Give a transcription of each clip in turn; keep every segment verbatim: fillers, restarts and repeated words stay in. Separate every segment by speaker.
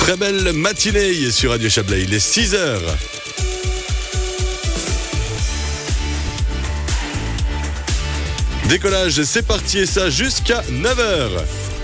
Speaker 1: Très belle matinée sur Radio Chablais, il est six heures. Décollage, c'est parti et ça jusqu'à neuf heures.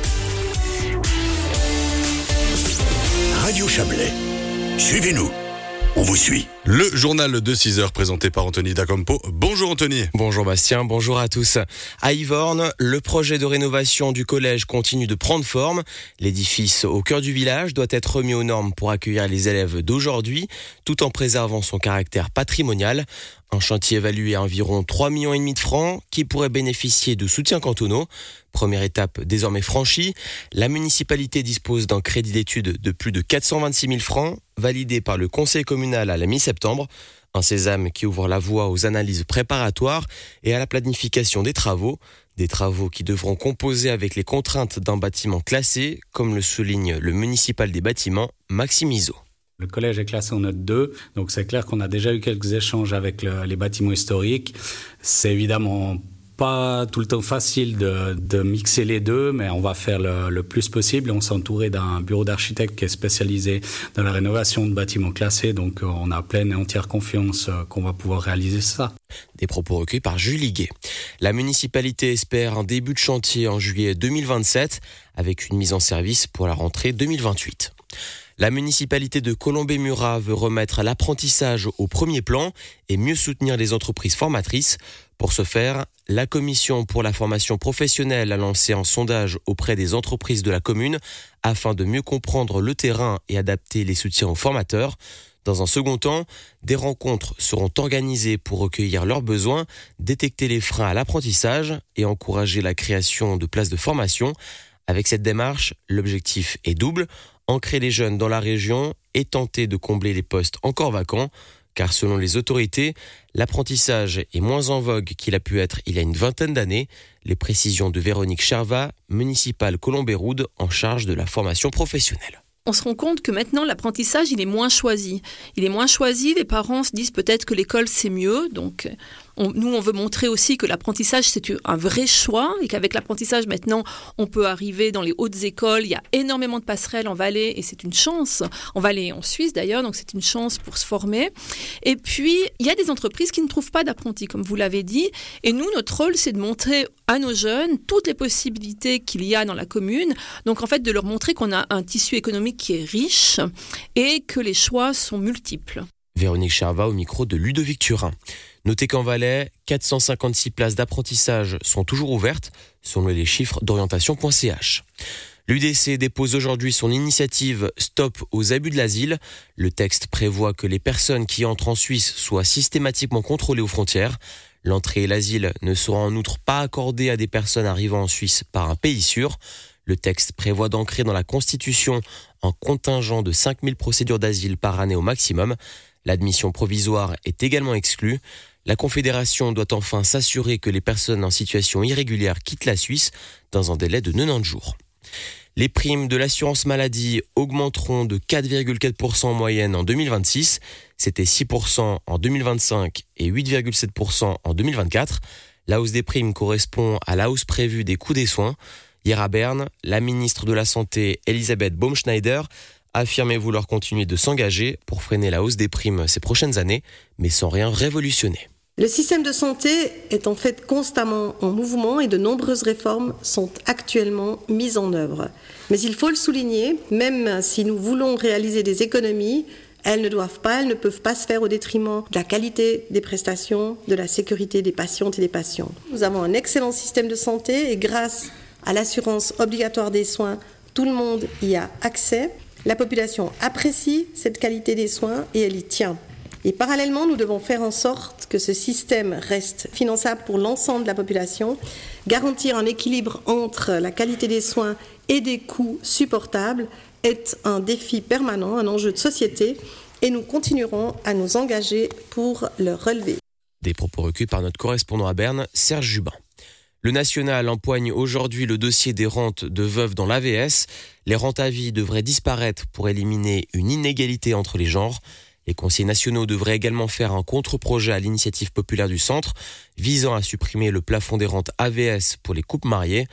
Speaker 2: Radio Chablais, suivez-nous, on vous suit.
Speaker 1: Le journal de six heures présenté par Anthony Dacampo. Bonjour Anthony.
Speaker 3: Bonjour Bastien, bonjour à tous. À Yvorne, le projet de rénovation du collège continue de prendre forme. L'édifice au cœur du village doit être remis aux normes pour accueillir les élèves d'aujourd'hui, tout en préservant son caractère patrimonial. Un chantier évalué à environ trois virgule cinq millions de francs qui pourrait bénéficier de soutiens cantonaux. Première étape désormais franchie, la municipalité dispose d'un crédit d'études de plus de quatre cent vingt-six mille francs, validé par le conseil communal à la mi-septembre. Un sésame qui ouvre la voie aux analyses préparatoires et à la planification des travaux. Des travaux qui devront composer avec les contraintes d'un bâtiment classé, comme le souligne le municipal des bâtiments, Maxime Iso.
Speaker 4: Le collège est classé en note deux, donc c'est clair qu'on a déjà eu quelques échanges avec le, les bâtiments historiques. C'est évidemment pas tout le temps facile de, de mixer les deux, mais on va faire le, le plus possible. On s'est entouré d'un bureau d'architectes qui est spécialisé dans la rénovation de bâtiments classés, donc on a pleine et entière confiance qu'on va pouvoir réaliser ça.
Speaker 3: Des propos recueillis par Julie Guet. La municipalité espère un début de chantier en juillet deux mille vingt-sept, avec une mise en service pour la rentrée deux mille vingt-huit. La municipalité de Colombey-Murat veut remettre l'apprentissage au premier plan et mieux soutenir les entreprises formatrices. Pour ce faire, la Commission pour la formation professionnelle a lancé un sondage auprès des entreprises de la commune afin de mieux comprendre le terrain et adapter les soutiens aux formateurs. Dans un second temps, des rencontres seront organisées pour recueillir leurs besoins, détecter les freins à l'apprentissage et encourager la création de places de formation. Avec cette démarche, l'objectif est double, ancrer les jeunes dans la région et tenter de combler les postes encore vacants, car selon les autorités, l'apprentissage est moins en vogue qu'il a pu être il y a une vingtaine d'années. Les précisions de Véronique Charvat, municipale Colombey-Roude en charge de la formation professionnelle.
Speaker 5: On se rend compte que maintenant, l'apprentissage, il est moins choisi. Il est moins choisi, les parents se disent peut-être que l'école, c'est mieux. Donc, on, nous, on veut montrer aussi que l'apprentissage, c'est un vrai choix et qu'avec l'apprentissage, maintenant, on peut arriver dans les hautes écoles. Il y a énormément de passerelles en Valais et c'est une chance. En Valais et en Suisse, d'ailleurs, donc c'est une chance pour se former. Et puis, il y a des entreprises qui ne trouvent pas d'apprentis, comme vous l'avez dit. Et nous, notre rôle, c'est de montrer à nos jeunes toutes les possibilités qu'il y a dans la commune. Donc, en fait, de leur montrer qu'on a un tissu économique qui est riche et que les choix sont multiples.
Speaker 3: Véronique Charvat au micro de Ludovic Turin. Notez qu'en Valais, quatre cent cinquante-six places d'apprentissage sont toujours ouvertes, selon les chiffres d'orientation point c h. L'U D C dépose aujourd'hui son initiative Stop aux abus de l'asile. Le texte prévoit que les personnes qui entrent en Suisse soient systématiquement contrôlées aux frontières. L'entrée et l'asile ne seront en outre pas accordés à des personnes arrivant en Suisse par un pays sûr. Le texte prévoit d'ancrer dans la Constitution un contingent de cinq mille procédures d'asile par année au maximum. L'admission provisoire est également exclue. La Confédération doit enfin s'assurer que les personnes en situation irrégulière quittent la Suisse dans un délai de quatre-vingt-dix jours. Les primes de l'assurance maladie augmenteront de quatre virgule quatre pour cent en moyenne en deux mille vingt-six. C'était six pour cent en deux mille vingt-cinq et huit virgule sept pour cent en deux mille vingt-quatre. La hausse des primes correspond à la hausse prévue des coûts des soins. Hier à Berne, la ministre de la Santé, Elisabeth Baumschneider, a affirmé vouloir continuer de s'engager pour freiner la hausse des primes ces prochaines années, mais sans rien révolutionner.
Speaker 6: Le système de santé est en fait constamment en mouvement et de nombreuses réformes sont actuellement mises en œuvre. Mais il faut le souligner, même si nous voulons réaliser des économies, elles ne doivent pas, elles ne peuvent pas se faire au détriment de la qualité des prestations, de la sécurité des patientes et des patients. Nous avons un excellent système de santé et grâce à l'assurance obligatoire des soins, tout le monde y a accès. La population apprécie cette qualité des soins et elle y tient. Et parallèlement, nous devons faire en sorte que ce système reste finançable pour l'ensemble de la population, garantir un équilibre entre la qualité des soins et des coûts supportables est un défi permanent, un enjeu de société, et nous continuerons à nous engager pour le relever.
Speaker 3: Des propos recueillis par notre correspondant à Berne, Serge Jubin. Le National empoigne aujourd'hui le dossier des rentes de veuves dans l'A V S. Les rentes à vie devraient disparaître pour éliminer une inégalité entre les genres. Les conseillers nationaux devraient également faire un contre-projet à l'initiative populaire du centre visant à supprimer le plafond des rentes A V S pour les couples mariés.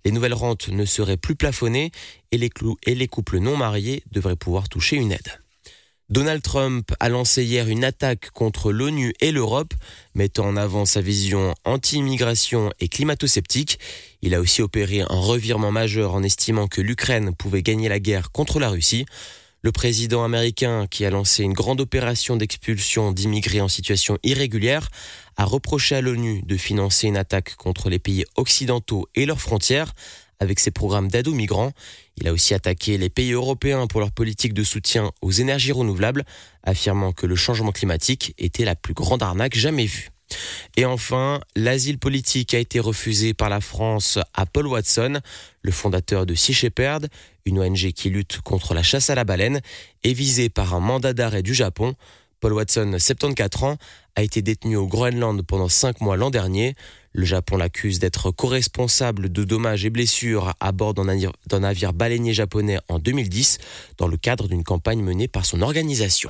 Speaker 3: Les nouvelles rentes ne seraient plus plafonnées et les, clous, et les couples non mariés devraient pouvoir toucher une aide. Donald Trump a lancé hier une attaque contre l'ONU et l'Europe, mettant en avant sa vision anti-immigration et climato-sceptique. Il a aussi opéré un revirement majeur en estimant que l'Ukraine pouvait gagner la guerre contre la Russie. Le président américain, qui a lancé une grande opération d'expulsion d'immigrés en situation irrégulière, a reproché à l'ONU de financer une attaque contre les pays occidentaux et leurs frontières avec ses programmes d'aide aux migrants. Il a aussi attaqué les pays européens pour leur politique de soutien aux énergies renouvelables, affirmant que le changement climatique était la plus grande arnaque jamais vue. Et enfin, l'asile politique a été refusé par la France à Paul Watson, le fondateur de Sea Shepherd, une O N G qui lutte contre la chasse à la baleine, est visé par un mandat d'arrêt du Japon. Paul Watson, soixante-quatorze ans, a été détenu au Groenland pendant cinq mois l'an dernier. Le Japon l'accuse d'être co-responsable de dommages et blessures à bord d'un navire, d'un navire baleinier japonais en deux mille dix, dans le cadre d'une campagne menée par son organisation.